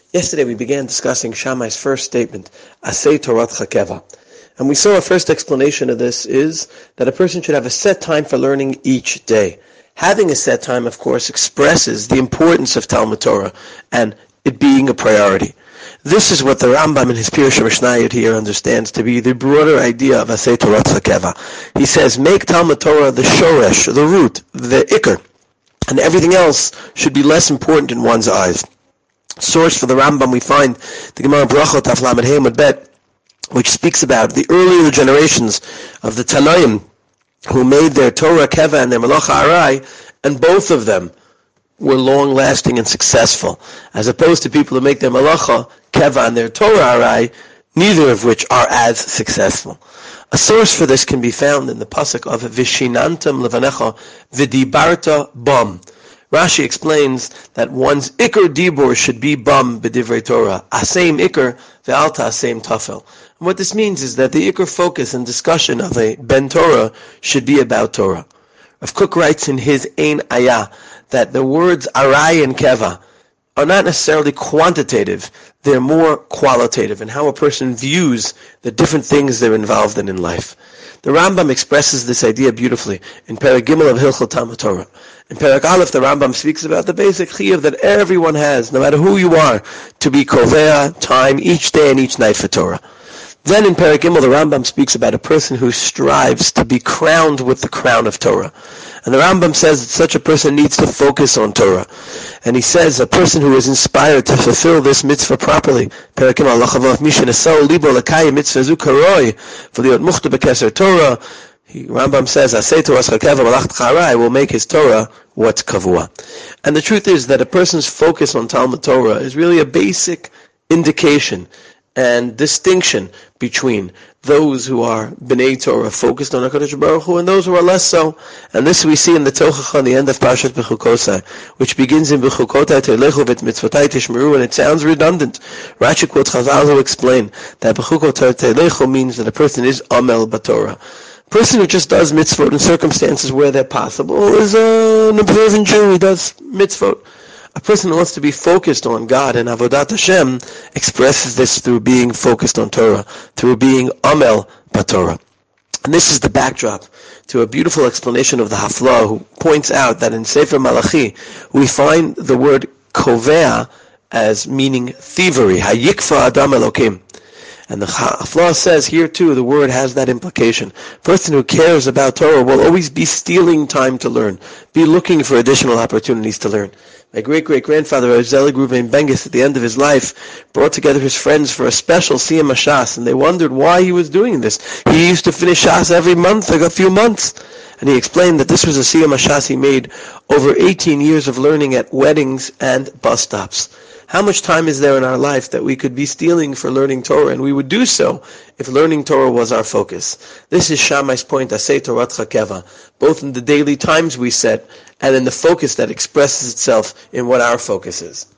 Yesterday we began discussing Shammai's first statement, Aseh Toratcha Keva. And we saw a first explanation of this is that a person should have a set time for learning each day. Having a set time, of course, expresses the importance of Talmud Torah and it being a priority. This is what the Rambam in his Pirush Mishnayot here understands to be the broader idea of Aseh Toratcha Keva. He says, make Talmud Torah the shoresh, the root, the ikr, and everything else should be less important in one's eyes. Source for the Rambam we find the Gemara Brachot Daf Lamed Hey Amud Bet, which speaks about the earlier generations of the Tanoim who made their Torah Keva and their Malacha Arai, and both of them were long-lasting and successful, as opposed to people who make their Malacha Keva and their Torah Arai, neither of which are as successful. A source for this can be found in the pasuk of Vishinantam Levanecha V'dibarta Bam. Rashi explains that one's ikr dibur should be bam b'divrei Torah, asem ikr ve'alta asem tafel. And what this means is that the ikr focus and discussion of a ben Torah should be about Torah. Rav Kook writes in his Ein Ayah that the words arai and keva are not necessarily quantitative, they're more qualitative in how a person views the different things they're involved in life. The Rambam expresses this idea beautifully in Perek Gimel of Hilchot Talmud Torah. In Perek Aleph, the Rambam speaks about the basic chiyuv that everyone has, no matter who you are, to be kovea time each day and each night for Torah. Then in Perek Gimel, the Rambam speaks about a person who strives to be crowned with the crown of Torah. And the Rambam says that such a person needs to focus on Torah. And he says a person who is inspired to fulfill this mitzvah properly, Perek Gimel, Lachavav Mishin Esau Libo Lakayim Mitzvah Zu Karoi, V'liot Muchta B'Keser Torah, Rambam says, Aseh Toratcha Keva Malachtcha Arai will make his Torah what's kavua. And the truth is that a person's focus on Talmud Torah is really a basic indication and distinction between those who are B'nai Torah, focused on HaKadosh Baruch Hu, and those who are less so. And this we see in the Tochacha, the end of Parashat Bechukosai, which begins in Bechukotai Teilechu V'et Mitzvotai Tishmeru, and it sounds redundant. Rashi quotes Chazal who explain that Bechukotai Teilechu means that a person is Amel B'Torah. A person who just does mitzvot in circumstances where they're possible is an observant Jew. He does mitzvot. A person who wants to be focused on God and Avodat Hashem expresses this through being focused on Torah, through being Amel B'Torah. And this is the backdrop to a beautiful explanation of the Haflah, who points out that in Sefer Malachi we find the word kovea as meaning thievery. Hayikfa Adam Elokim. And the Haflah says here too, the word has that implication. A person who cares about Torah will always be stealing time to learn, be looking for additional opportunities to learn. My great-great-grandfather, Zelig Ruvain Bengis, at the end of his life, brought together his friends for a special Siyam HaShas, and they wondered why he was doing this. He used to finish Shas every month, like a few months. And he explained that this was a Siyam HaShas he made over 18 years of learning at weddings and bus stops. How much time is there in our life that we could be stealing for learning Torah? And we would do so if learning Torah was our focus. This is Shammai's point, Aseh Toratcha Keva, both in the daily times we set and in the focus that expresses itself in what our focus is.